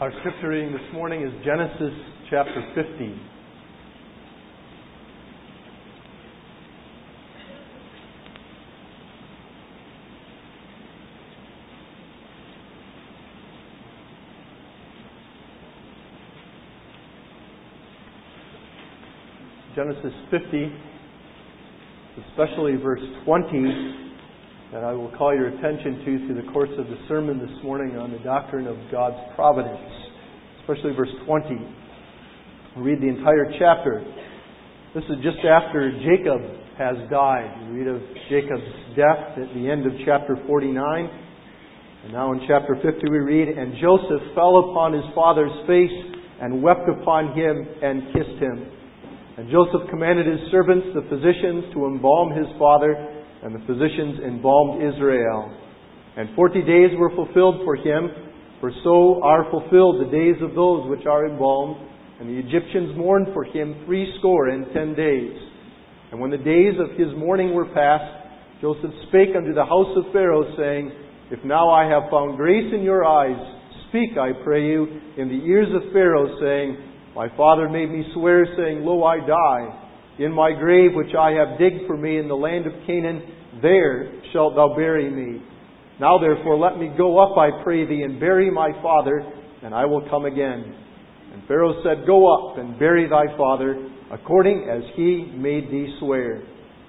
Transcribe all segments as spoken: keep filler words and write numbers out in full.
Our scripture reading this morning is Genesis chapter fifty. Genesis fifty, especially verse twenty, that I will call your attention to through the course of the sermon this morning on the doctrine of God's providence, especially verse twenty. We'll read the entire chapter. This is just after Jacob has died. We read of Jacob's death at the end of chapter forty-nine. And now in chapter fifty we read, "And Joseph fell upon his father's face and wept upon him and kissed him. And Joseph commanded his servants, the physicians, to embalm his father, and the physicians embalmed Israel. And forty days were fulfilled for him, for so are fulfilled the days of those which are embalmed. And the Egyptians mourned for him threescore and ten days. And when the days of his mourning were past, Joseph spake unto the house of Pharaoh, saying, If now I have found grace in your eyes, speak, I pray you, in the ears of Pharaoh, saying, My father made me swear, saying, Lo, I die. In my grave which I have digged for me in the land of Canaan, there shalt thou bury me. Now therefore let me go up, I pray thee, and bury my father, and I will come again. And Pharaoh said, Go up and bury thy father, according as he made thee swear.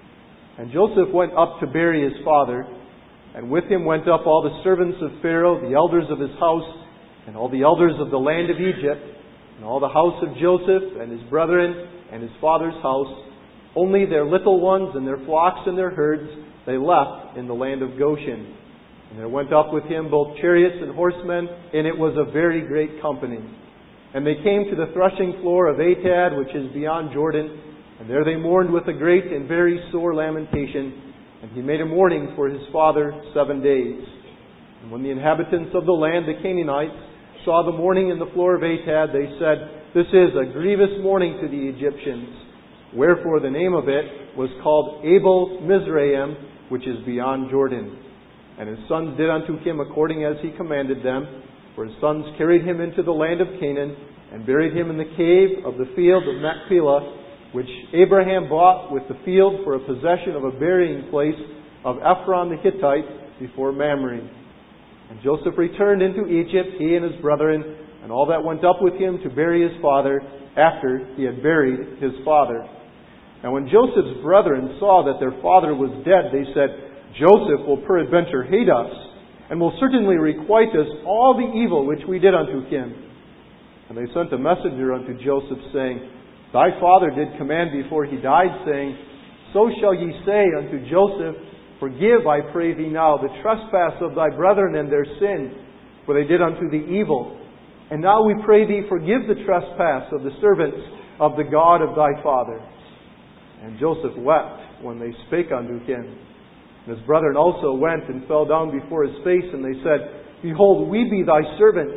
And Joseph went up to bury his father, and with him went up all the servants of Pharaoh, the elders of his house, and all the elders of the land of Egypt, and all the house of Joseph, and his brethren, and his father's house. Only their little ones, and their flocks, and their herds, they left in the land of Goshen. And there went up with him both chariots and horsemen, and it was a very great company. And they came to the threshing floor of Atad, which is beyond Jordan, and there they mourned with a great and very sore lamentation. And he made a mourning for his father seven days. And when the inhabitants of the land, the Canaanites, saw the mourning in the floor of Atad, they said, This is a grievous mourning to the Egyptians. Wherefore the name of it was called Abel Mizraim, which is beyond Jordan. And his sons did unto him according as he commanded them. For his sons carried him into the land of Canaan, and buried him in the cave of the field of Machpelah, which Abraham bought with the field for a possession of a burying place of Ephron the Hittite before Mamre. And Joseph returned into Egypt, he and his brethren, and all that went up with him to bury his father, after he had buried his father. And when Joseph's brethren saw that their father was dead, they said, Joseph will peradventure hate us, and will certainly requite us all the evil which we did unto him. And they sent a messenger unto Joseph, saying, Thy father did command before he died, saying, So shall ye say unto Joseph, Forgive, I pray thee now, the trespass of thy brethren and their sin, for they did unto thee evil. And now we pray thee, forgive the trespass of the servants of the God of thy father. And Joseph wept when they spake unto him. And his brethren also went and fell down before his face, and they said, Behold, we be thy servants.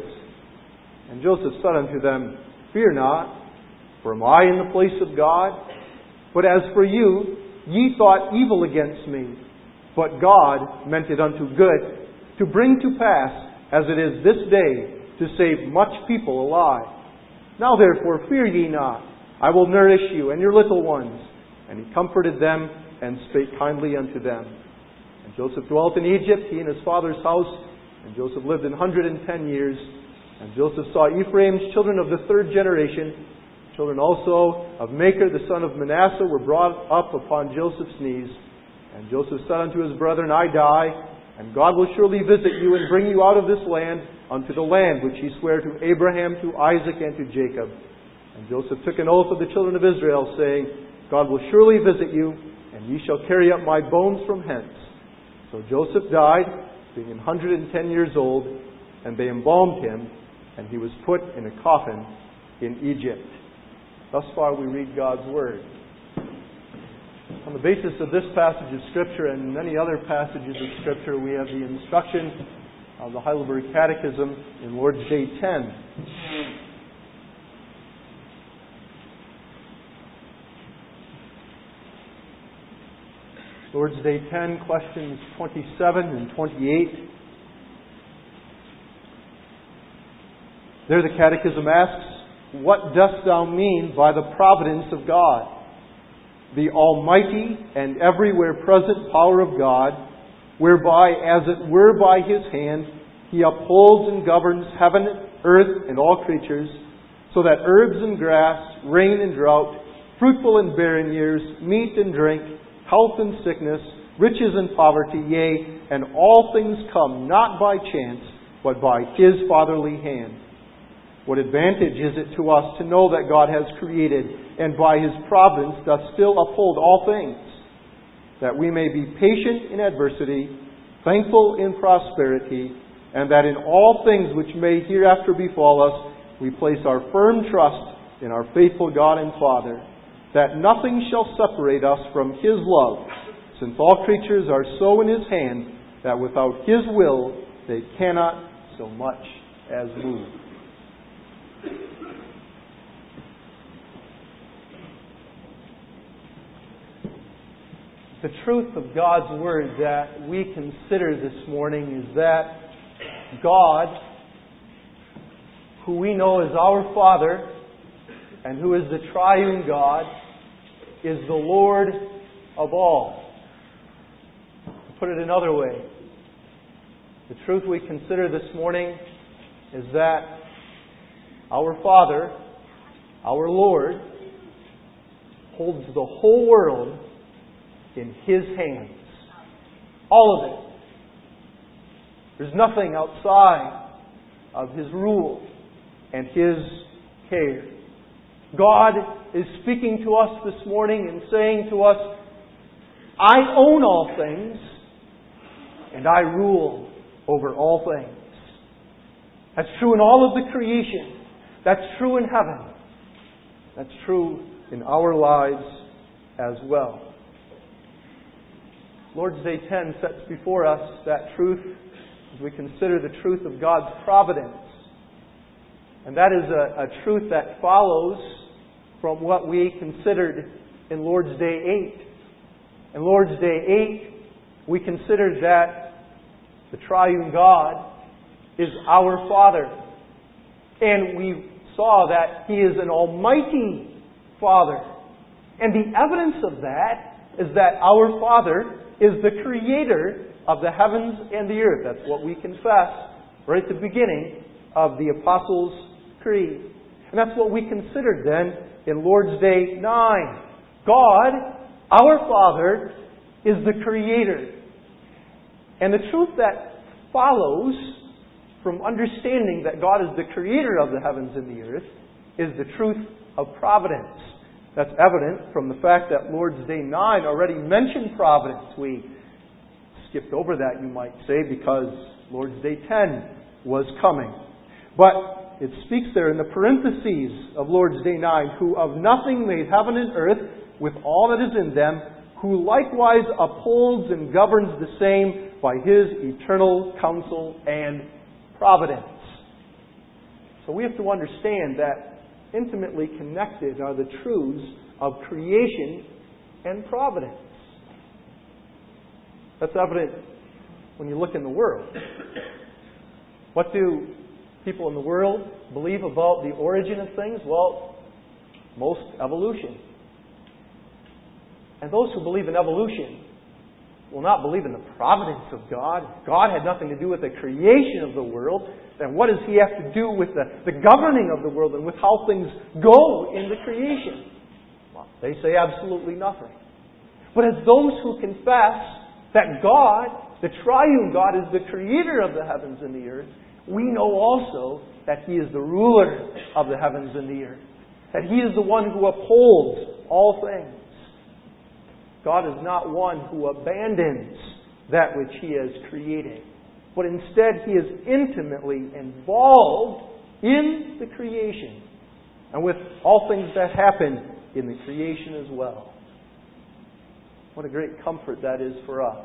And Joseph said unto them, Fear not, for am I in the place of God? But as for you, ye thought evil against me, but God meant it unto good, to bring to pass, as it is this day, to save much people alive. Now therefore fear ye not, I will nourish you and your little ones. And he comforted them, and spake kindly unto them. And Joseph dwelt in Egypt, he and his father's house. And Joseph lived an hundred and ten years. And Joseph saw Ephraim's children of the third generation. Children also of Machir the son of Manasseh were brought up upon Joseph's knees. And Joseph said unto his brethren, I die, and God will surely visit you, and bring you out of this land unto the land which he sware to Abraham, to Isaac, and to Jacob. And Joseph took an oath of the children of Israel, saying, God will surely visit you, and ye shall carry up my bones from hence. So Joseph died, being an hundred and ten years old, and they embalmed him, and he was put in a coffin in Egypt. Thus far we read God's Word. On the basis of this passage of Scripture and many other passages of Scripture, we have the instruction of the Heidelberg Catechism in Lord's Day ten. Lord's Day ten, questions twenty-seven and twenty-eight. There the Catechism asks, what dost thou mean by the providence of God? The almighty and everywhere present power of God, whereby, as it were by His hand, He upholds and governs heaven, earth, and all creatures, so that herbs and grass, rain and drought, fruitful and barren years, meat and drink, health and sickness, riches and poverty, yea, and all things come not by chance, but by His fatherly hand. What advantage is it to us to know that God has created, and by His providence doth still uphold all things, that we may be patient in adversity, thankful in prosperity, and that in all things which may hereafter befall us, we place our firm trust in our faithful God and Father, that nothing shall separate us from His love, since all creatures are so in His hand, that without His will they cannot so much as move. The truth of God's Word that we consider this morning is that God, who we know as our Father, and who is the triune God, is the Lord of all. To put it another way, the truth we consider this morning is that our Father, our Lord, holds the whole world in His hands. All of it. There's nothing outside of His rule and His care. God is speaking to us this morning and saying to us, I own all things and I rule over all things. That's true in all of the creation. That's true in heaven. That's true in our lives as well. Lord's Day ten sets before us that truth as we consider the truth of God's providence. And that is a, a truth that follows from what we considered in Lord's Day eight. In Lord's Day eight, we considered that the triune God is our Father. And we saw that He is an almighty Father. And the evidence of that is that our Father is the Creator of the heavens and the earth. That's what we confess right at the beginning of the Apostles' Creed. And that's what we considered then in Lord's Day nine. God, our Father, is the Creator. And the truth that follows from understanding that God is the Creator of the heavens and the earth is the truth of providence. That's evident from the fact that Lord's Day nine already mentioned providence. We skipped over that, you might say, because Lord's Day ten was coming. But it speaks there in the parentheses of Lord's Day nine, who of nothing made heaven and earth with all that is in them, who likewise upholds and governs the same by His eternal counsel and providence. So we have to understand that intimately connected are the truths of creation and providence. That's evident when you look in the world. What do people in the world believe about the origin of things? Well, most evolution. And those who believe in evolution will not believe in the providence of God. God had nothing to do with the creation of the world. Then what does He have to do with the, the governing of the world and with how things go in the creation? Well, they say absolutely nothing. But as those who confess that God, the triune God, is the Creator of the heavens and the earth, we know also that He is the ruler of the heavens and the earth. That He is the one who upholds all things. God is not one who abandons that which He has created, but instead He is intimately involved in the creation and with all things that happen in the creation as well. What a great comfort that is for us.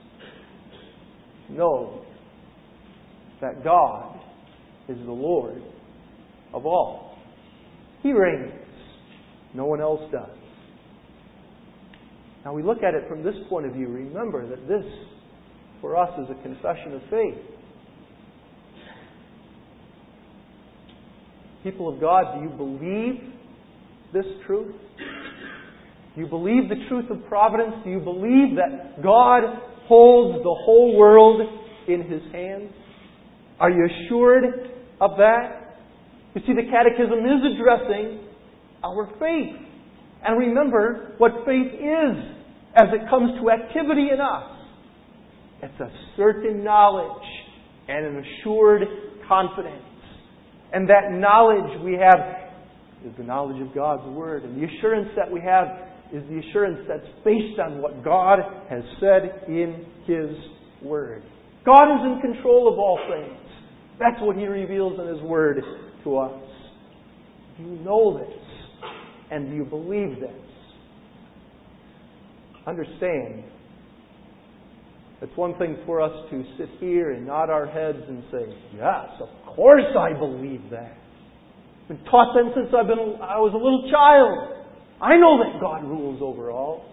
Know that God is the Lord of all. He reigns. No one else does. Now we look at it from this point of view. Remember that this, for us, is a confession of faith. People of God, do you believe this truth? Do you believe the truth of providence? Do you believe that God holds the whole world in His hands? Are you assured of that? You see, the Catechism is addressing our faith. And remember what faith is as it comes to activity in us. It's a certain knowledge and an assured confidence. And that knowledge we have is the knowledge of God's Word. And the assurance that we have is the assurance that's based on what God has said in His Word. God is in control of all things. That's what He reveals in His Word to us. Do you know this? And do you believe this? Understand, it's one thing for us to sit here and nod our heads and say, yes, of course I believe that. I've been taught that since I've been, I was a little child. I know that God rules over all.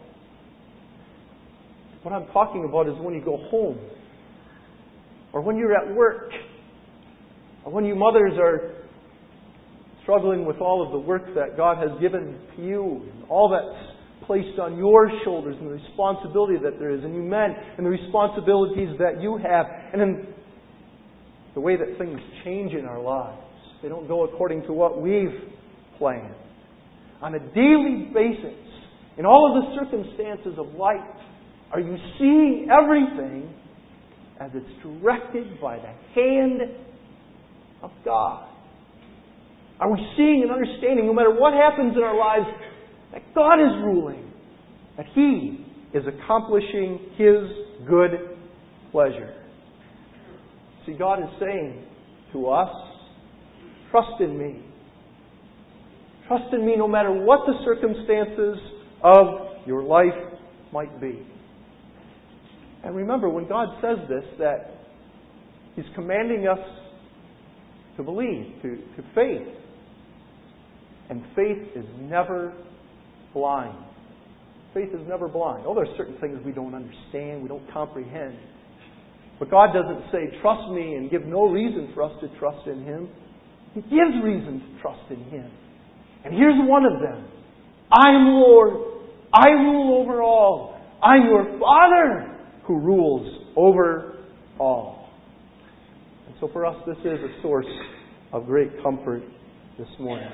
What I'm talking about is when you go home, or when you're at work, or when you mothers are struggling with all of the work that God has given to you, and all that's placed on your shoulders, and the responsibility that there is, and you men, and the responsibilities that you have, and then the way that things change in our lives. They don't go according to what we've planned. On a daily basis, in all of the circumstances of life, are you seeing everything as it's directed by the hand of God? Are we seeing and understanding, no matter what happens in our lives, that God is ruling, that He is accomplishing His good pleasure? See, God is saying to us, trust in me. Trust in me no matter what the circumstances of your life might be. And remember, when God says this, that He's commanding us to believe, to, to faith. And faith is never blind. Faith is never blind. Oh, there are certain things we don't understand, we don't comprehend. But God doesn't say, trust me, and give no reason for us to trust in Him. He gives reason to trust in Him. And here's one of them. I am Lord. I rule over all. I'm your Father who rules over all. And so for us, this is a source of great comfort this morning.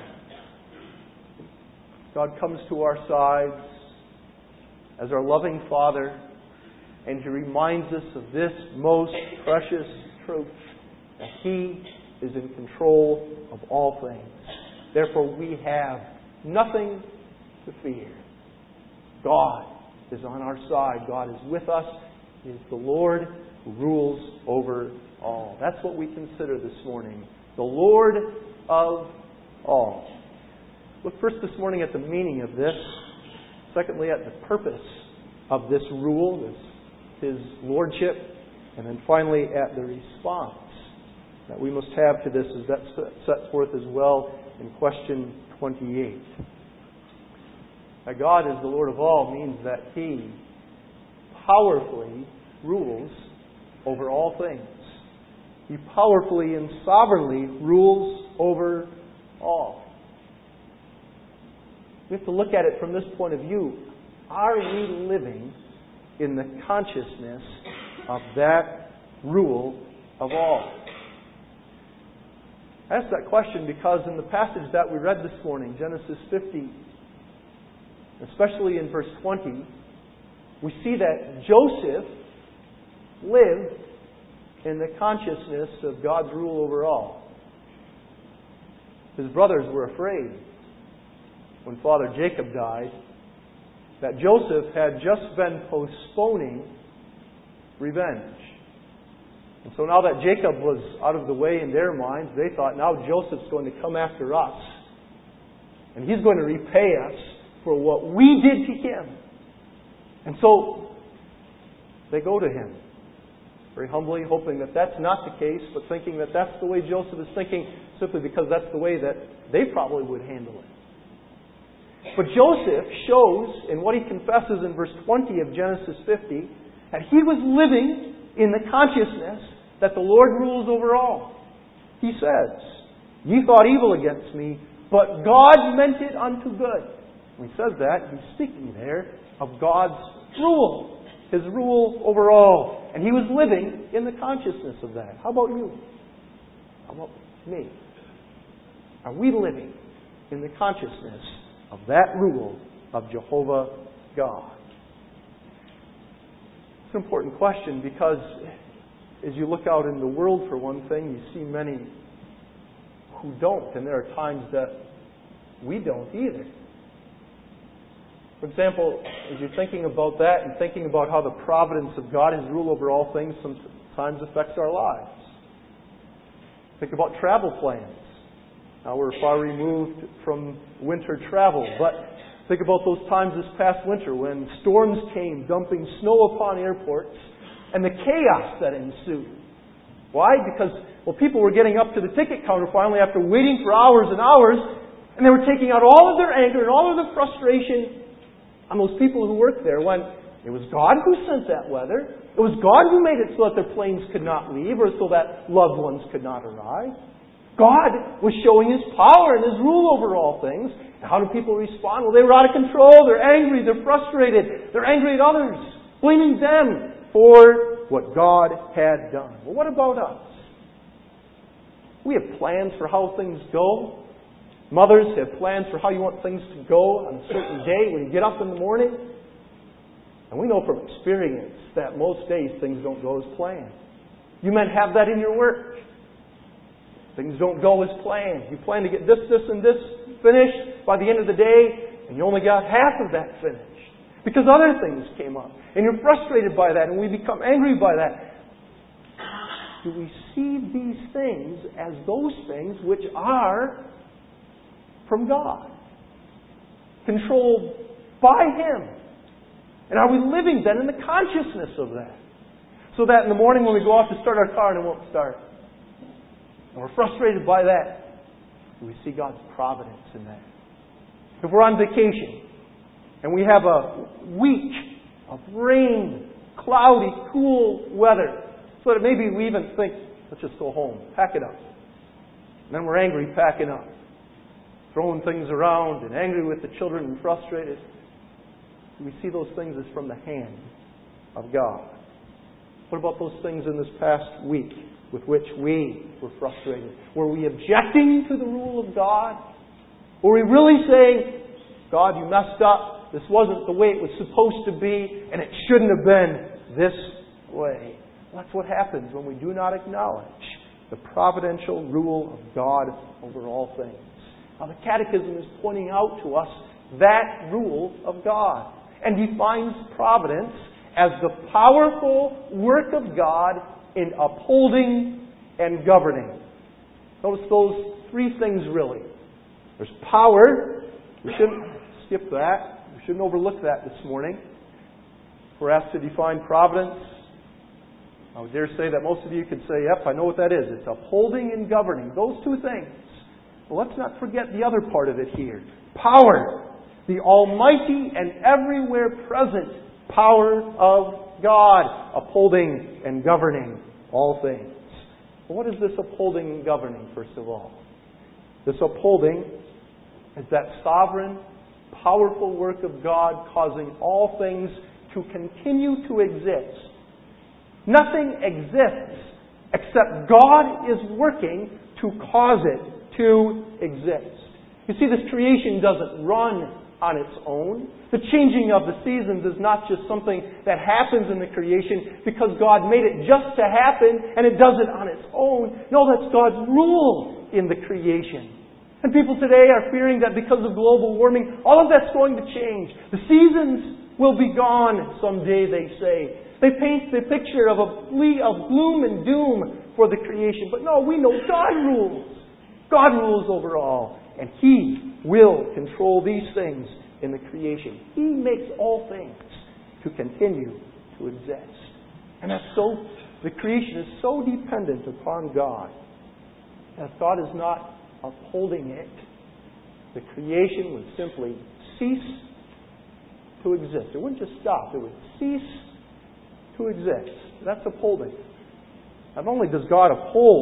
God comes to our sides as our loving Father, and He reminds us of this most precious truth, that He is in control of all things. Therefore, we have nothing to fear. God is on our side. God is with us. He is the Lord who rules over all. That's what we consider this morning. The Lord of all. Look first this morning at the meaning of this. Secondly, at the purpose of this rule, this, His lordship. And then finally, at the response that we must have to this, as that's set forth as well in question twenty-eight. That God is the Lord of all means that He powerfully rules over all things. He powerfully and sovereignly rules over all. We have to look at it from this point of view. Are we living in the consciousness of that rule of all? I ask that question because in the passage that we read this morning, Genesis fifty, especially in verse twenty, we see that Joseph lived in the consciousness of God's rule over all. His brothers were afraid when Father Jacob died that Joseph had just been postponing revenge. And so now that Jacob was out of the way in their minds, they thought, now Joseph's going to come after us. And he's going to repay us for what we did to him. And so they go to him, very humbly, hoping that that's not the case, but thinking that that's the way Joseph is thinking, simply because that's the way that they probably would handle it. But Joseph shows, in what he confesses in verse twenty of Genesis fifty, that he was living in the consciousness that the Lord rules over all. He says, Ye thought evil against me, but God meant it unto good. When he says that, he's speaking there of God's rule, His rule over all. And he was living in the consciousness of that. How about you? How about me? Are we living in the consciousness of that rule of Jehovah God? It's an important question because as you look out in the world, for one thing, you see many who don't, and there are times that we don't either. For example, as you're thinking about that and thinking about how the providence of God, His rule over all things, sometimes affects our lives. Think about travel plans. Now we're far removed from winter travel, but think about those times this past winter when storms came dumping snow upon airports and the chaos that ensued. Why? Because, well, people were getting up to the ticket counter finally after waiting for hours and hours, and they were taking out all of their anger and all of their frustration on those people who worked there when it was God who sent that weather. It was God who made it so that their planes could not leave or so that loved ones could not arrive. God was showing His power and His rule over all things. And how do people respond? Well, they were out of control. They're angry. They're frustrated. They're angry at others, blaming them for what God had done. Well, what about us? We have plans for how things go. Mothers have plans for how you want things to go on a certain day when you get up in the morning. And we know from experience that most days things don't go as planned. You men have that in your work. Things don't go as planned. You plan to get this, this, and this finished by the end of the day, and you only got half of that finished because other things came up. And you're frustrated by that, and we become angry by that. Do we see these things as those things which are from God, controlled by Him? And are we living then in the consciousness of that? So that in the morning when we go off to start our car and it won't start, and we're frustrated by that, do we see God's providence in that? If we're on vacation and we have a week of rain, cloudy, cool weather, so that maybe we even think, let's just go home, pack it up. And then we're angry packing up, throwing things around and angry with the children and frustrated. We see those things as from the hand of God. What about those things in this past week with which we were frustrated? Were we objecting to the rule of God? Were we really saying, God, you messed up. This wasn't the way it was supposed to be, and it shouldn't have been this way? That's what happens when we do not acknowledge the providential rule of God over all things. Now, the Catechism is pointing out to us that rule of God and defines providence as the powerful work of God in upholding and governing. Notice those three things really. There's power. We shouldn't skip that. We shouldn't overlook that this morning. We're asked to define providence. I would dare say that most of you could say, yep, I know what that is. It's upholding and governing. Those two things. Well, let's not forget the other part of it here. Power. The almighty and everywhere present power of God. Upholding and governing all things. Well, what is this upholding and governing, first of all? This upholding is that sovereign, powerful work of God causing all things to continue to exist. Nothing exists except God is working to cause it to exist. You see, this creation doesn't run on its own. The changing of the seasons is not just something that happens in the creation because God made it just to happen and it does it on its own. No, that's God's rule in the creation. And people today are fearing that because of global warming, all of that's going to change. The seasons will be gone someday, they say. They paint the picture of a plea of gloom and doom for the creation. But no, we know God rules. God rules over all. And He will control these things in the creation. He makes all things to continue to exist. And that's so, the creation is so dependent upon God. And if God is not upholding it, the creation would simply cease to exist. It wouldn't just stop. It would cease to exist. That's upholding. Not only does God uphold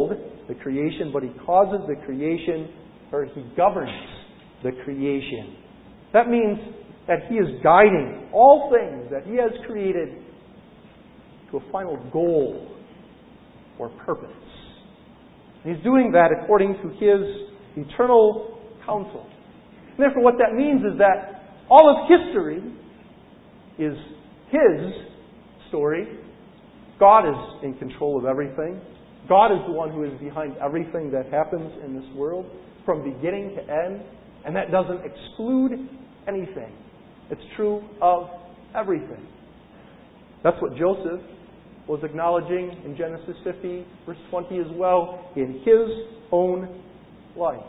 the creation, but He causes the creation, or He governs the creation. That means that He is guiding all things that He has created to a final goal or purpose. And He's doing that according to His eternal counsel. And therefore what that means is that all of history is His story. God is in control of everything. God is the one who is behind everything that happens in this world from beginning to end. And that doesn't exclude anything. It's true of everything. That's what Joseph was acknowledging in Genesis fifty, verse twenty as well, in his own life.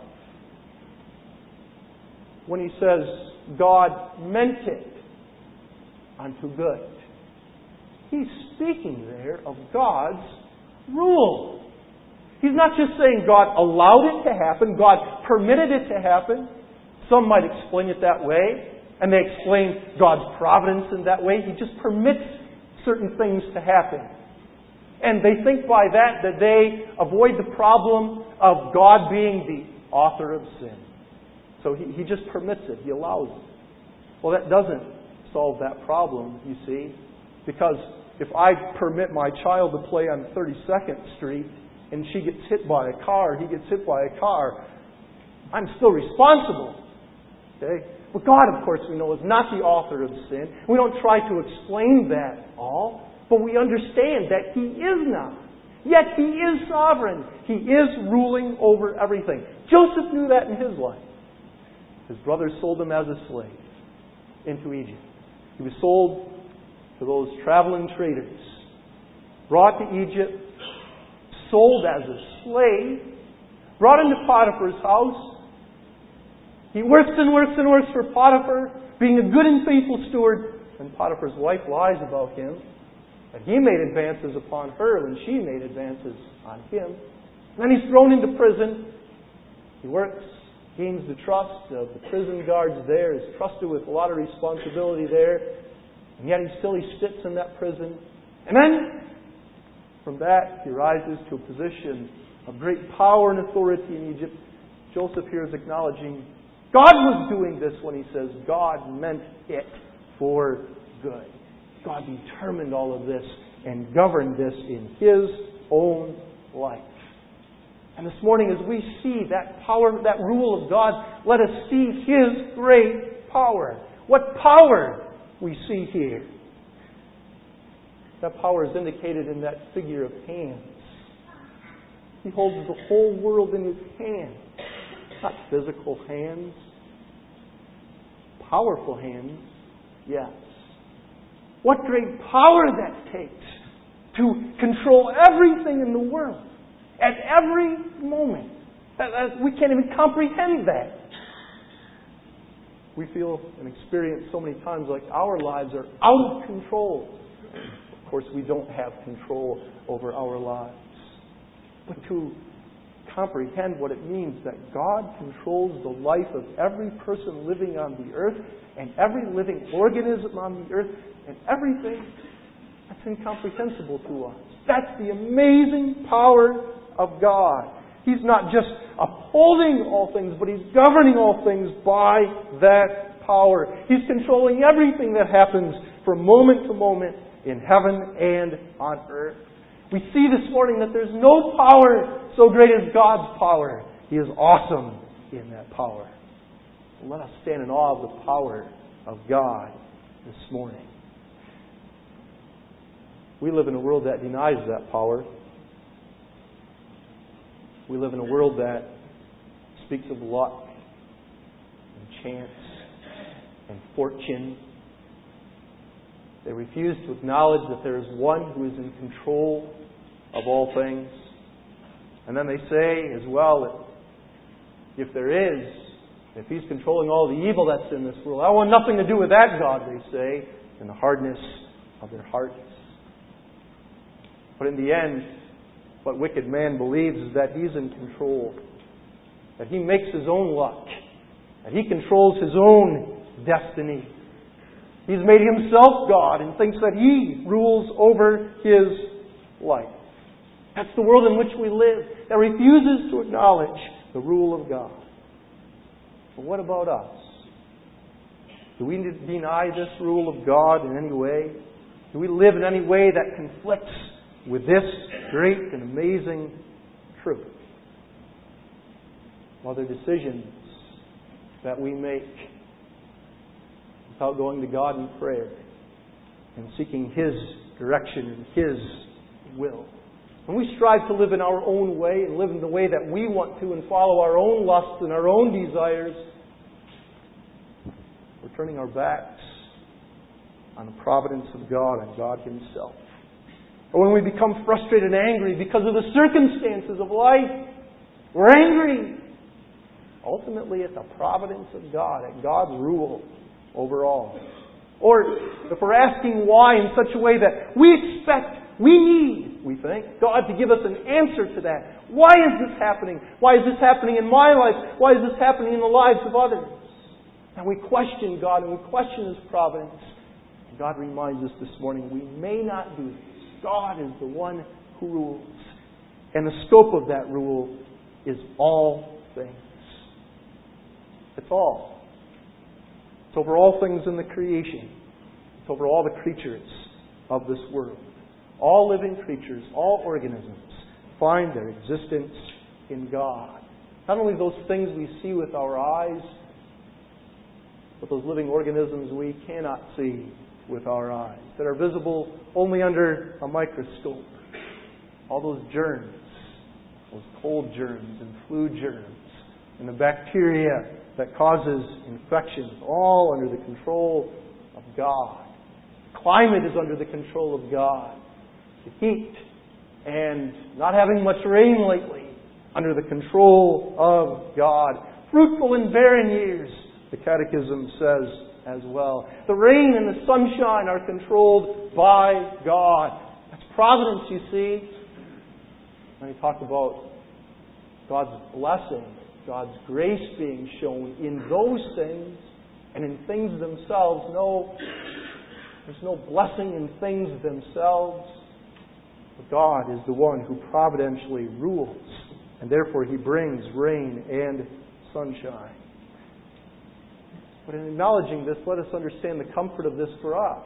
When he says, God meant it unto good. He's speaking there of God's rule. He's not just saying God allowed it to happen, God permitted it to happen. Some might explain it that way, and they explain God's providence in that way. He just permits certain things to happen. And they think by that that they avoid the problem of God being the author of sin. So he, he just permits it. He allows it. Well, that doesn't solve that problem, you see. Because if I permit my child to play on thirty-second Street and she gets hit by a car, he gets hit by a car, I'm still responsible. Okay? But God, of course, we know, is not the author of sin. We don't try to explain that all, but we understand that He is not. Yet He is sovereign. He is ruling over everything. Joseph knew that in his life. His brothers sold him as a slave into Egypt. He was sold to those traveling traders, brought to Egypt, sold as a slave, brought into Potiphar's house. He works and works and works for Potiphar, being a good and faithful steward. And Potiphar's wife lies about him. And he made advances upon her, and she made advances on him. And then he's thrown into prison. He works, gains the trust of the prison guards there, is trusted with a lot of responsibility there. And yet he still he sits in that prison. And then, from that, he rises to a position of great power and authority in Egypt. Joseph here is acknowledging God was doing this when he says God meant it for good. God determined all of this and governed this in His own life. And this morning as we see that power, that rule of God, let us see His great power. What power we see here. That power is indicated in that figure of hands. He holds the whole world in His hands. Not physical hands. Powerful hands, yes. What great power that takes to control everything in the world at every moment. We can't even comprehend that. We feel and experience so many times like our lives are out of control. Of course, we don't have control over our lives. But to comprehend what it means that God controls the life of every person living on the earth and every living organism on the earth and everything, that's incomprehensible to us. That's the amazing power of God. He's not just upholding all things, but He's governing all things by that power. He's controlling everything that happens from moment to moment in heaven and on earth. We see this morning that there's no power so great as God's power. He is awesome in that power. Let us stand in awe of the power of God this morning. We live in a world that denies that power. We live in a world that speaks of luck and chance and fortune. They refuse to acknowledge that there is one who is in control of all things. And then they say as well that if there is, if He's controlling all the evil that's in this world, I want nothing to do with that God, they say, in the hardness of their hearts. But in the end, what wicked man believes is that he's in control, that he makes his own luck, that he controls his own destiny. He's made himself God and thinks that he rules over his life. That's the world in which we live. that refuses to acknowledge the rule of God. But what about us? Do we deny this rule of God in any way? Do we live in any way that conflicts with this great and amazing truth? Well, they're decisions that we make without going to God in prayer and seeking His direction and His will. When we strive to live in our own way and live in the way that we want to and follow our own lusts and our own desires, we're turning our backs on the providence of God and God Himself. Or when we become frustrated and angry because of the circumstances of life, we're angry. Ultimately, it's a providence of God and God's rule over all. Or if we're asking why in such a way that we expect, we need, we think, God to give us an answer to that. Why is this happening? Why is this happening in my life? Why is this happening in the lives of others? And we question God and we question His providence. And God reminds us this morning, we may not do this. God is the one who rules. And the scope of that rule is all things. It's all. It's over all things in the creation. It's over all the creatures of this world. All living creatures, all organisms, find their existence in God. Not only those things we see with our eyes, but those living organisms we cannot see with our eyes, that are visible only under a microscope. All those germs, those cold germs and flu germs, and the bacteria that causes infections, all under the control of God. Climate is under the control of God. The heat and not having much rain lately, under the control of God. Fruitful and barren years, the Catechism says as well. The rain and the sunshine are controlled by God. That's providence, you see. When we talk about God's blessing, God's grace being shown in those things and in things themselves. No, there's no blessing in things themselves. But God is the one who providentially rules, and therefore He brings rain and sunshine. But in acknowledging this, let us understand the comfort of this for us.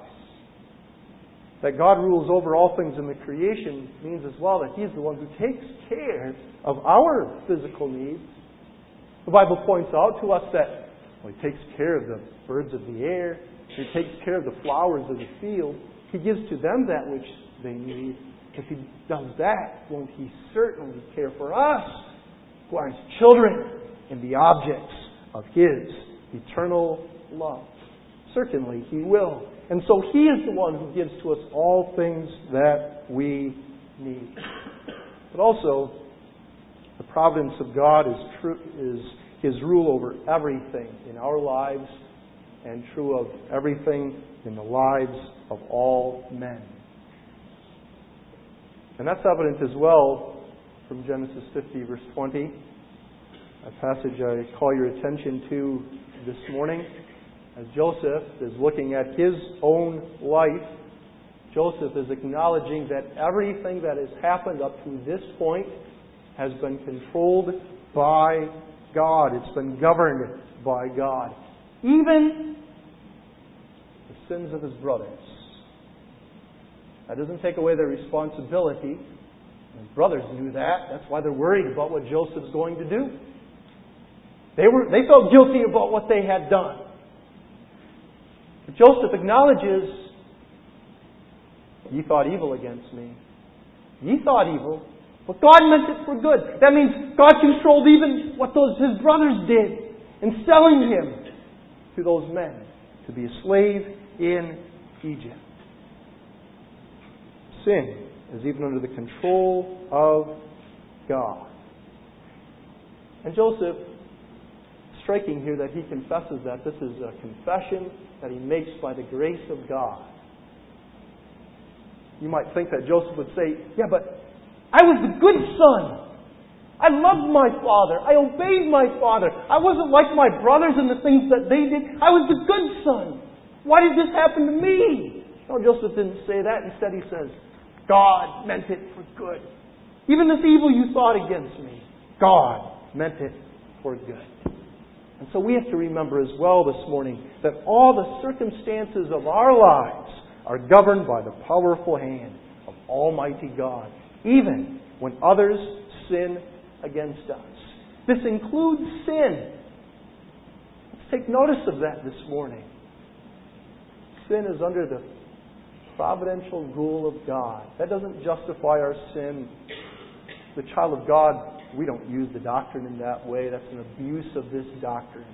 That God rules over all things in the creation means as well that He is the one who takes care of our physical needs. The Bible points out to us that well, He takes care of the birds of the air. He takes care of the flowers of the field. He gives to them that which they need. If He does that, won't He certainly care for us, who are His children and the objects of His eternal love? Certainly He will. And so He is the one who gives to us all things that we need. But also, the providence of God is true, is His rule over everything in our lives and true of everything in the lives of all men. And that's evident as well from Genesis fifty, verse twenty, a passage I call your attention to this morning. As Joseph is looking at his own life, Joseph is acknowledging that everything that has happened up to this point has been controlled by God. It's been governed by God. Even the sins of his brothers. That doesn't take away their responsibility. His brothers knew that. That's why they're worried about what Joseph's going to do. They were they felt guilty about what they had done. But Joseph acknowledges, ye thought evil against me. Ye thought evil, but God meant it for good. That means God controlled even what those his brothers did in selling him to those men to be a slave in Egypt. Sin is even under the control of God. And Joseph, striking here that he confesses that. This is a confession that he makes by the grace of God. You might think that Joseph would say, yeah, but I was the good son. I loved my father. I obeyed my father. I wasn't like my brothers in the things that they did. I was the good son. Why did this happen to me? No, Joseph didn't say that. Instead he says, God meant it for good. Even this evil you thought against me, God meant it for good. And so we have to remember as well this morning that all the circumstances of our lives are governed by the powerful hand of Almighty God, even when others sin against us. This includes sin. Let's take notice of that this morning. Sin is under the providential rule of God. That doesn't justify our sin. The child of God, we don't use the doctrine in that way. That's an abuse of this doctrine.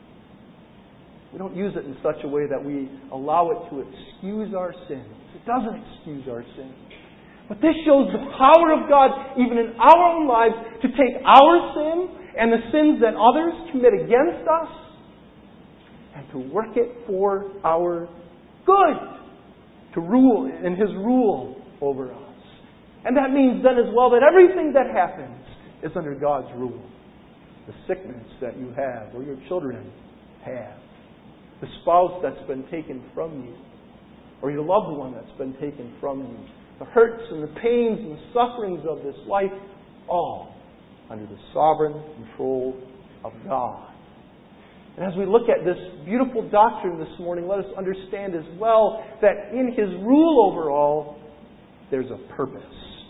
We don't use it in such a way that we allow it to excuse our sins. It doesn't excuse our sins. But this shows the power of God, even in our own lives, to take our sin and the sins that others commit against us and to work it for our good, to rule in His rule over us. And that means then as well that everything that happens is under God's rule. The sickness that you have or your children have, the spouse that's been taken from you, or your loved one that's been taken from you, the hurts and the pains and the sufferings of this life, all under the sovereign control of God. And as we look at this beautiful doctrine this morning, let us understand as well that in His rule over all, there's a purpose.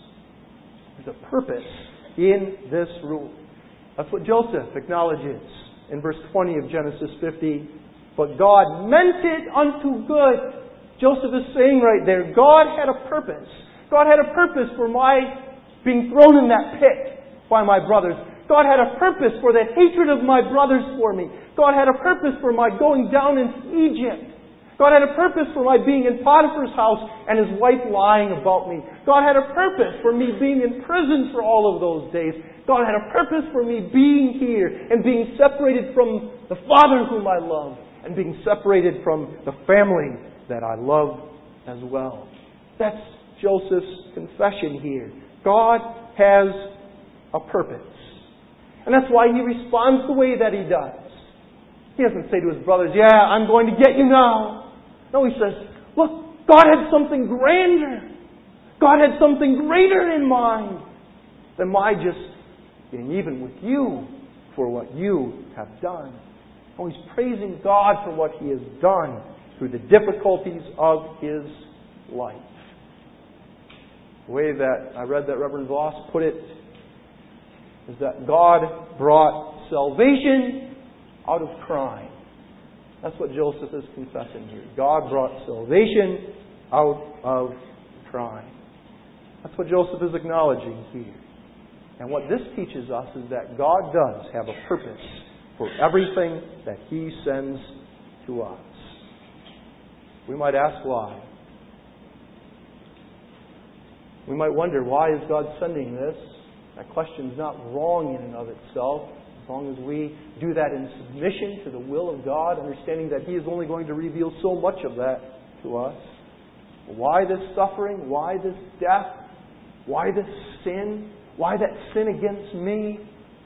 There's a purpose in this rule. That's what Joseph acknowledges in verse twenty of Genesis fifty. But God meant it unto good. Joseph is saying right there, God had a purpose. God had a purpose for my being thrown in that pit by my brothers. God had a purpose for that hatred of my brothers for me. God had a purpose for my going down into Egypt. God had a purpose for my being in Potiphar's house and his wife lying about me. God had a purpose for me being in prison for all of those days. God had a purpose for me being here and being separated from the Father whom I love and being separated from the family that I love as well. That's Joseph's confession here. God has a purpose. And that's why he responds the way that he does. He doesn't say to his brothers, yeah, I'm going to get you now. No, he says, look, God had something grander. God had something greater in mind than my just being even with you for what you have done. Oh, he's praising God for what He has done through the difficulties of his life. The way that I read that Reverend Voss put it is that God brought salvation out of crime. That's what Joseph is confessing here. God brought salvation out of crime. That's what Joseph is acknowledging here. And what this teaches us is that God does have a purpose for everything that He sends to us. We might ask why. We might wonder, why is God sending this? That question is not wrong in and of itself, as long as we do that in submission to the will of God, understanding that He is only going to reveal so much of that to us. Why this suffering? Why this death? Why this sin? Why that sin against me?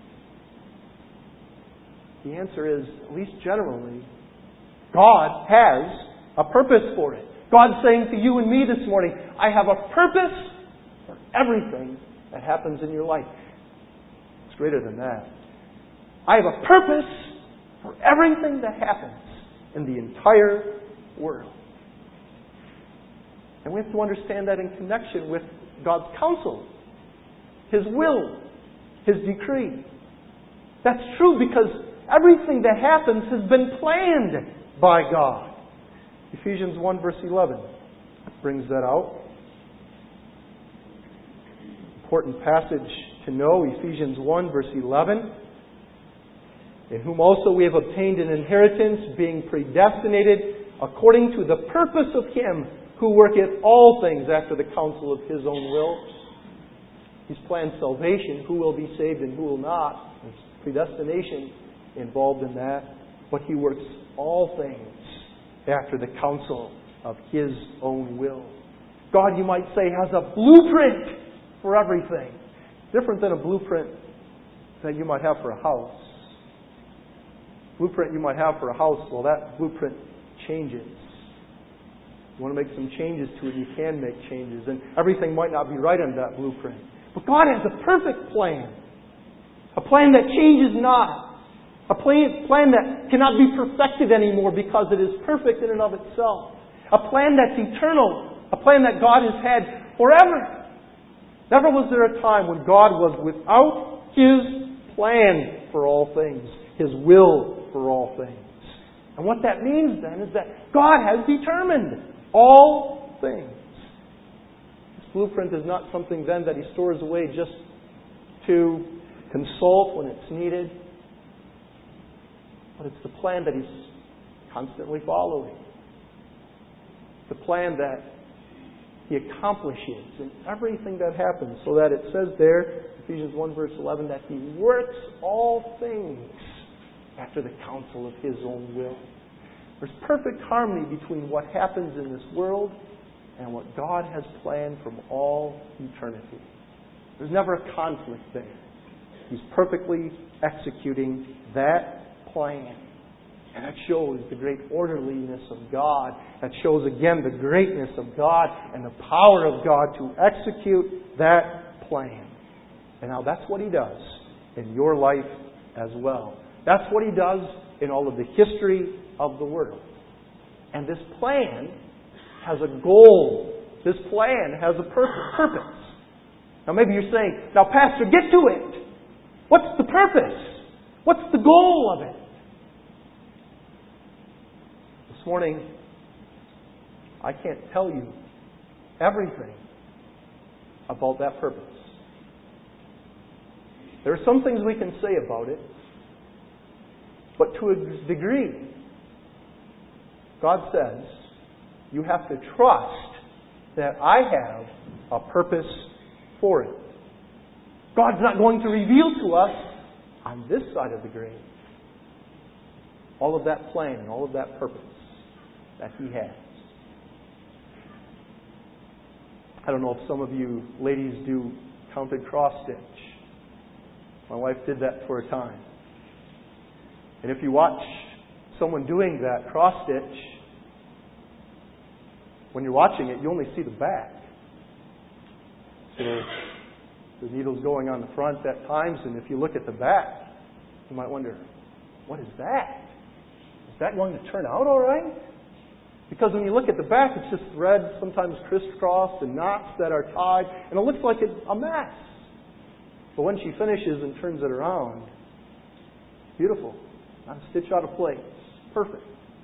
The answer is, at least generally, God has a purpose for it. God's saying to you and me this morning, I have a purpose for everything that happens in your life. It's greater than that. I have a purpose for everything that happens in the entire world. And we have to understand that in connection with God's counsel, His will, His decree. That's true because everything that happens has been planned by God. Ephesians one verse eleven brings that out. Important passage to know, Ephesians one verse eleven. In whom also we have obtained an inheritance, being predestinated according to the purpose of Him who worketh all things after the counsel of His own will. He's planned salvation, who will be saved and who will not. There's predestination involved in that. But He works all things after the counsel of His own will. God, you might say, has a blueprint for everything. Different than a blueprint that you might have for a house. Blueprint you might have for a house, well, that blueprint changes. You want to make some changes to it, you can make changes. And everything might not be right on that blueprint. But God has a perfect plan. A plan that changes not. A plan, plan that cannot be perfected anymore because it is perfect in and of itself. A plan that's eternal. A plan that God has had forever. Never was there a time when God was without His plan for all things. His will for all things. And what that means then is that God has determined all things. This blueprint is not something then that He stores away just to consult when it's needed. But it's the plan that He's constantly following. The plan that He accomplishes in everything that happens. So that it says there, Ephesians one verse eleven, that He works all things after the counsel of His own will. There's perfect harmony between what happens in this world and what God has planned from all eternity. There's never a conflict there. He's perfectly executing that plan. And that shows the great orderliness of God. That shows again the greatness of God and the power of God to execute that plan. And now that's what He does in your life as well. That's what He does in all of the history of the world. And this plan has a goal. This plan has a purpose. Now maybe you're saying, now Pastor, get to it. What's the purpose? What's the goal of it? This morning, I can't tell you everything about that purpose. There are some things we can say about it, but to a degree, God says, you have to trust that I have a purpose for it. God's not going to reveal to us on this side of the grave all of that plan and all of that purpose that He has. I don't know if some of you ladies do counted cross stitch. My wife did that for a time. And if you watch someone doing that cross stitch, when you're watching it, you only see the back. So the needle's going on the front at times, and if you look at the back, you might wonder, what is that? Is that going to turn out all right? Because when you look at the back, it's just thread, sometimes crisscrossed, and knots that are tied, and it looks like a mess. But when she finishes and turns it around, beautiful. Not a stitch out of place. Perfect.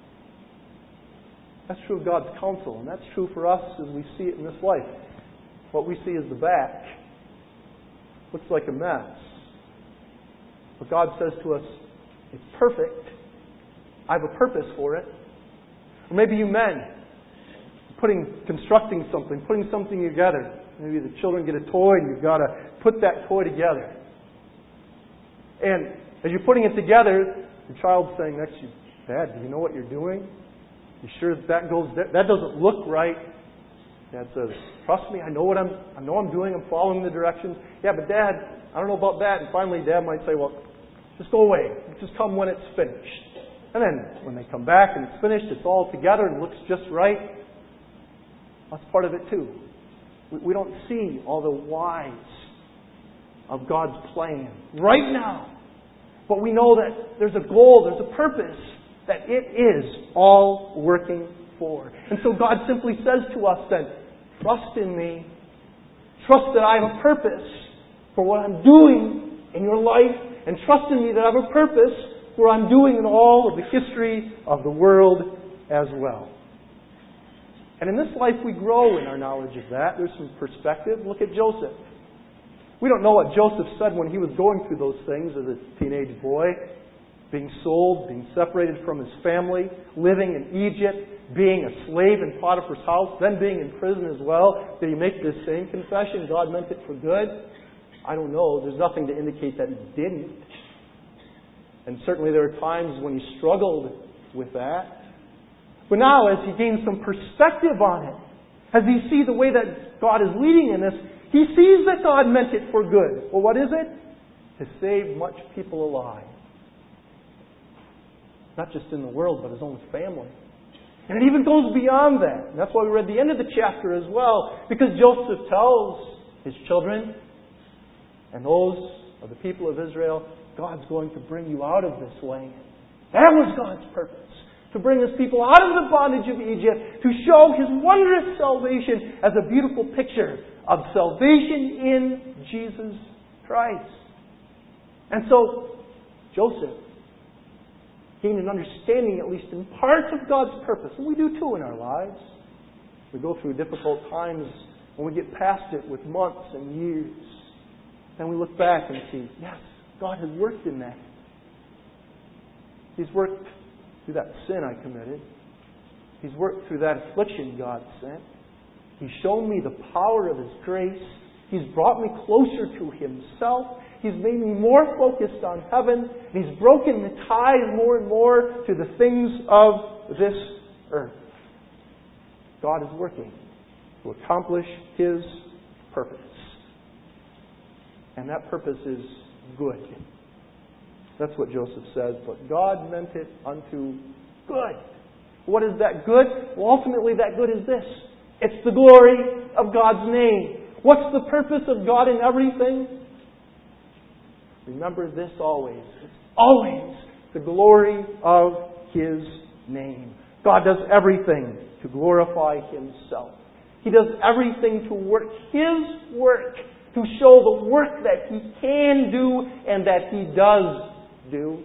That's true of God's counsel, and that's true for us as we see it in this life. What we see is the back. Looks like a mess. But God says to us, it's perfect. I have a purpose for it. Or maybe you men, putting, constructing something, putting something together. Maybe the children get a toy and you've got to put that toy together. And as you're putting it together, the child's saying next to you, Dad, do you know what you're doing? You sure that that goes there? That doesn't look right. Dad says, trust me, I know what I'm I know I'm doing, I'm following the directions. Yeah, but Dad, I don't know about that. And finally Dad might say, well, just go away. Just come when it's finished. And then when they come back and it's finished, it's all together and looks just right. That's part of it too. We, we don't see all the whys of God's plan right now. But we know that there's a goal, there's a purpose that it is all working for. And so God simply says to us then, trust in me. Trust that I have a purpose for what I'm doing in your life. And trust in me that I have a purpose for what I'm doing in all of the history of the world as well. And in this life we grow in our knowledge of that. There's some perspective. Look at Joseph. We don't know what Joseph said when he was going through those things as a teenage boy. Being sold, being separated from his family, living in Egypt, being a slave in Potiphar's house, then being in prison as well. Did he make this same confession? God meant it for good? I don't know. There's nothing to indicate that he didn't. And certainly there are times when he struggled with that. But now as he gains some perspective on it, as he sees the way that God is leading in this, he sees that God meant it for good. Well, what is it? To save much people alive. Not just in the world, but his own family. And it even goes beyond that. And that's why we read the end of the chapter as well. Because Joseph tells his children, And those of the people of Israel, God's going to bring you out of this land. That was God's purpose. To bring His people out of the bondage of Egypt. To show His wondrous salvation as a beautiful picture of salvation in Jesus Christ. And so, Joseph gained an understanding, at least in part, of God's purpose. And we do too in our lives. We go through difficult times when we get past it with months and years. Then we look back and see, yes, God has worked in that. He's worked through that sin I committed. He's worked through that affliction God sent. He's shown me the power of His grace. He's brought me closer to Himself. He's made me more focused on heaven. He's broken the ties more and more to the things of this earth. God is working to accomplish His purpose. And that purpose is good. That's what Joseph says. But God meant it unto good. What is that good? Well, ultimately that good is this. It's the glory of God's name. What's the purpose of God in everything? Remember this always. It's always the glory of His name. God does everything to glorify Himself. He does everything to work His work, to show the work that He can do and that He does do.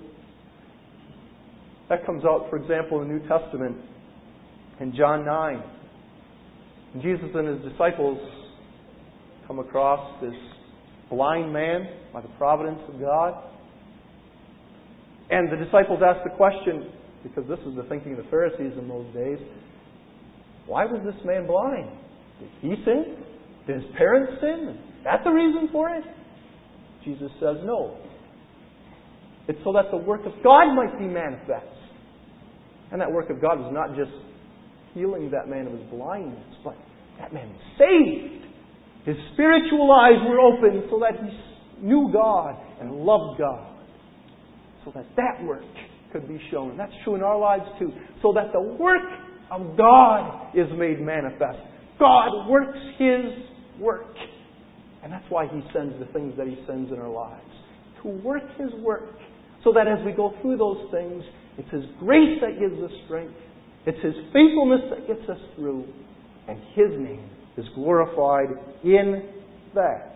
That comes out, for example, in the New Testament in John nine. Jesus and His disciples come across this blind man by the providence of God. And the disciples ask the question, because this is the thinking of the Pharisees in those days, why was this man blind? Did he sin? Did his parents sin? Is that the reason for it? Jesus says no. It's so that the work of God might be manifest. And that work of God was not just healing that man of his blindness, but that man was saved. His spiritual eyes were opened so that he knew God and loved God. So that that work could be shown. And that's true in our lives too. So that the work of God is made manifest. God works His work. And that's why He sends the things that He sends in our lives. To work His work. So that as we go through those things, it's His grace that gives us strength. It's His faithfulness that gets us through. And His name is glorified in that.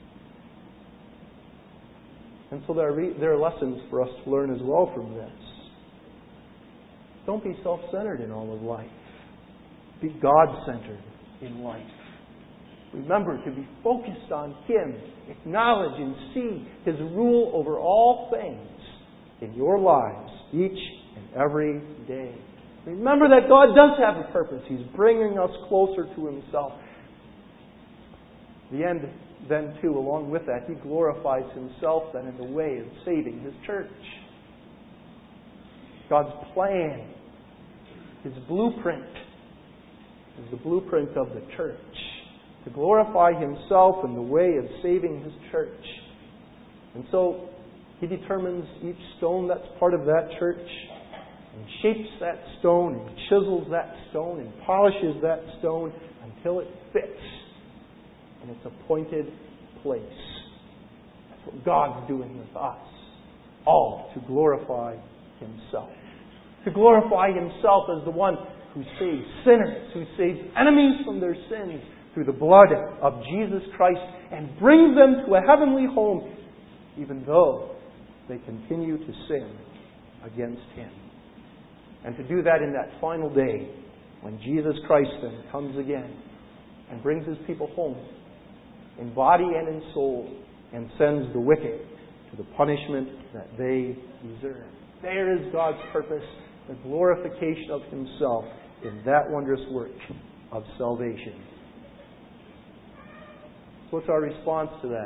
And so there are, re- there are lessons for us to learn as well from this. Don't be self-centered in all of life. Be God-centered in life. Remember to be focused on Him. Acknowledge and see His rule over all things in your lives each and every day. Remember that God does have a purpose. He's bringing us closer to Himself. The end, then, too, along with that, He glorifies Himself then in the way of saving His church. God's plan, His blueprint, is the blueprint of the church. To glorify Himself in the way of saving His church. And so, He determines each stone that's part of that church, and shapes that stone, and chisels that stone, and polishes that stone until it fits in its appointed place. That's what God's doing with us. All to glorify Himself. To glorify Himself as the one who saves sinners, who saves enemies from their sins through the blood of Jesus Christ and brings them to a heavenly home, even though they continue to sin against Him. And to do that in that final day, when Jesus Christ then comes again and brings His people home, in body and in soul, and sends the wicked to the punishment that they deserve. There is God's purpose, the glorification of Himself in that wondrous work of salvation. So what's our response to that?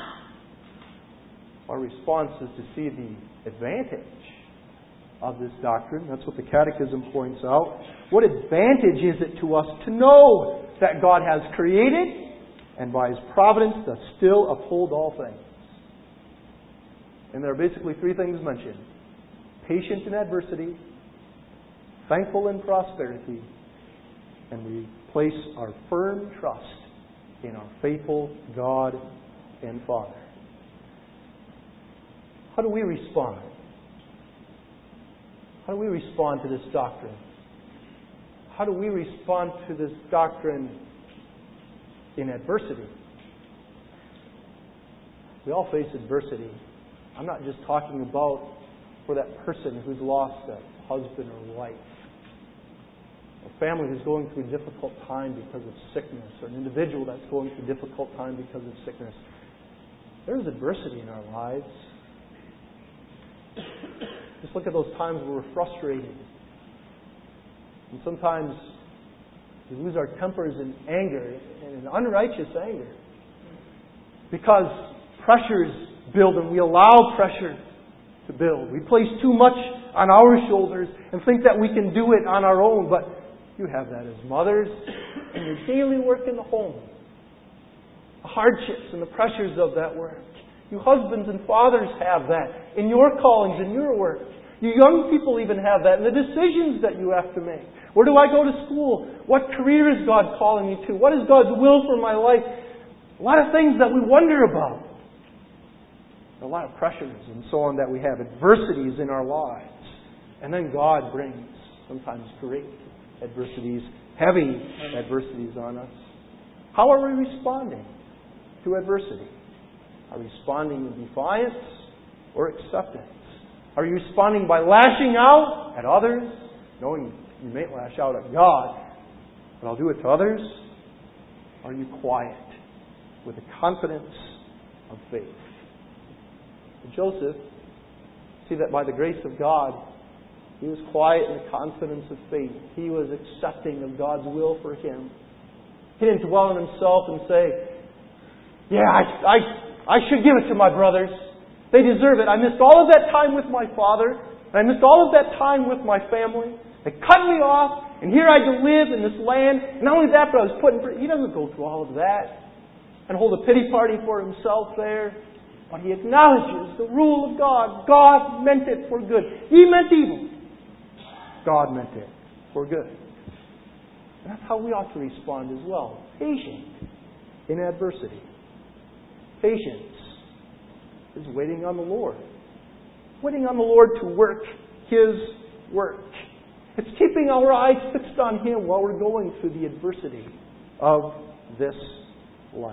Our response is to see the advantage of this doctrine. That's what the Catechism points out. What advantage is it to us to know that God has created and by His providence does still uphold all things? And there are basically three things mentioned. Patient in adversity, thankful in prosperity, and we place our firm trust in our faithful God and Father. How do we respond? How do we respond to this doctrine? How do we respond to this doctrine in adversity? We all face adversity. I'm not just talking about for that person who's lost a husband or wife, a family who's going through a difficult time because of sickness, or an individual that's going through a difficult time because of sickness. There's adversity in our lives. Just look at those times where we're frustrated. And sometimes we lose our tempers in anger, and in unrighteous anger. Because pressures build and we allow pressure to build. We place too much on our shoulders and think that we can do it on our own. But you have that as mothers in your daily work in the home. The hardships and the pressures of that work. You husbands and fathers have that in your callings, in your work. You young people even have that in the decisions that you have to make. Where do I go to school? What career is God calling me to? What is God's will for my life? A lot of things that we wonder about. A lot of pressures and so on that we have. Adversities in our lives. And then God brings sometimes great adversities, heavy adversities on us. How are we responding to adversity? Are we responding in defiance or acceptance? Are you responding by lashing out at others, knowing you may lash out at God, but I'll do it to others? Are you quiet with the confidence of faith? And Joseph, see that by the grace of God, he was quiet in the confidence of faith. He was accepting of God's will for him. He didn't dwell in himself and say, yeah, I, I, I should give it to my brothers. They deserve it. I missed all of that time with my father, and I missed all of that time with my family. They cut me off, and here I do live in this land. And not only that, but I was put in prison. He doesn't go through all of that and hold a pity party for himself there. But he acknowledges the rule of God. God meant it for good. He meant evil. God meant it for good. And that's how we ought to respond as well. Patient in adversity. Patience is waiting on the Lord. Waiting on the Lord to work His work. It's keeping our eyes fixed on Him while we're going through the adversity of this life.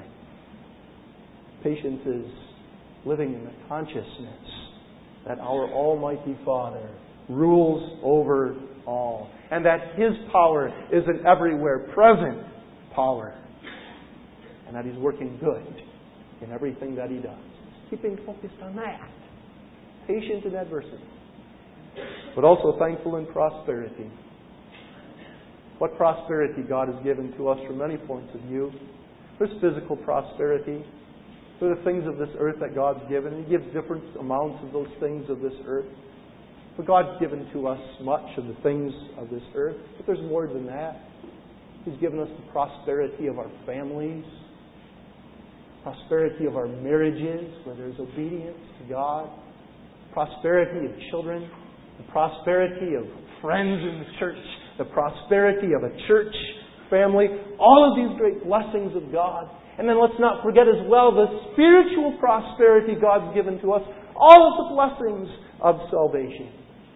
Patience is living in the consciousness that our Almighty Father rules over all, and that His power is an everywhere present power, and that He's working good in everything that He does. Keeping focused on that. Patient in adversity. But also thankful in prosperity. What prosperity God has given to us from many points of view. There's physical prosperity. There are the things of this earth that God's given. He gives different amounts of those things of this earth. But God's given to us much of the things of this earth. But there's more than that. He's given us the prosperity of our families. Prosperity of our marriages, where there's obedience to God. Prosperity of children. The prosperity of friends in the church. The prosperity of a church family. All of these great blessings of God. And then let's not forget as well the spiritual prosperity God's given to us. All of the blessings of salvation.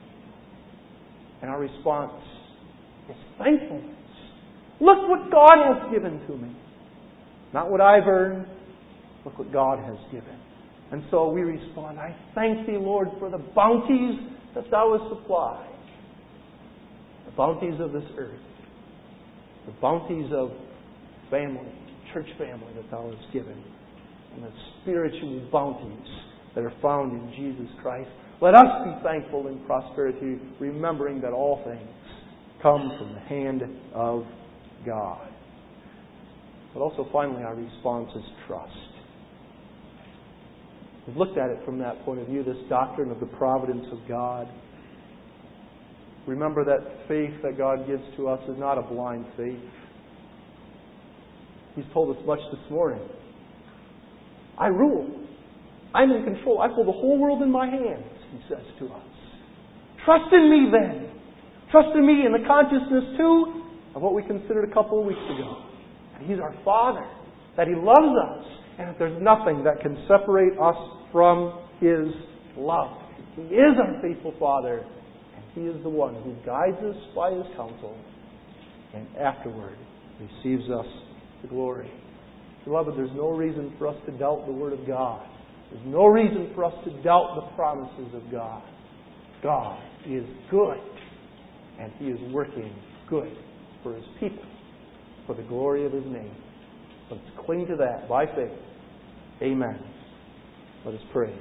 And our response is thankfulness. Look what God has given to me. Not what I've earned. Look what God has given. And so we respond, I thank Thee, Lord, for the bounties that Thou hast supplied. The bounties of this earth. The bounties of family, church family that Thou hast given. And the spiritual bounties that are found in Jesus Christ. Let us be thankful in prosperity, remembering that all things come from the hand of God. But also finally our response is trust. We've looked at it from that point of view, this doctrine of the providence of God. Remember that faith that God gives to us is not a blind faith. He's told us much this morning. I rule. I'm in control. I hold the whole world in my hands, He says to us. Trust in me then. Trust in me in the consciousness too of what we considered a couple of weeks ago. That He's our Father. That He loves us. And that there's nothing that can separate us from His love. He is our faithful Father, and He is the one who guides us by His counsel and afterward receives us to glory. Beloved, there's no reason for us to doubt the Word of God. There's no reason for us to doubt the promises of God. God is good, and He is working good for His people, for the glory of His name. Let's cling to that by faith. Amen. Let us pray.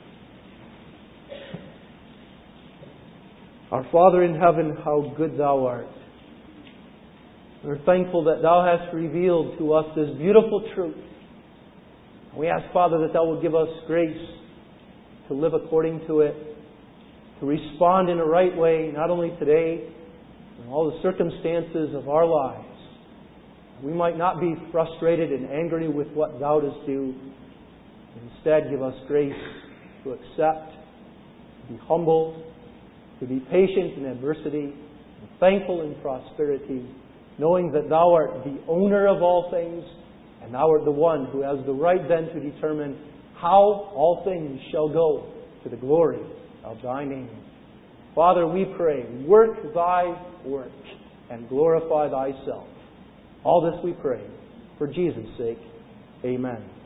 Our Father in heaven, how good Thou art. We're thankful that Thou hast revealed to us this beautiful truth. We ask, Father, that Thou will give us grace to live according to it, to respond in a right way, not only today, but in all the circumstances of our lives. We might not be frustrated and angry with what Thou dost do. Instead, give us grace to accept, to be humble, to be patient in adversity, and thankful in prosperity, knowing that Thou art the owner of all things, and Thou art the one who has the right then to determine how all things shall go to the glory of Thy name. Father, we pray, work Thy work and glorify Thyself. All this we pray for Jesus' sake. Amen.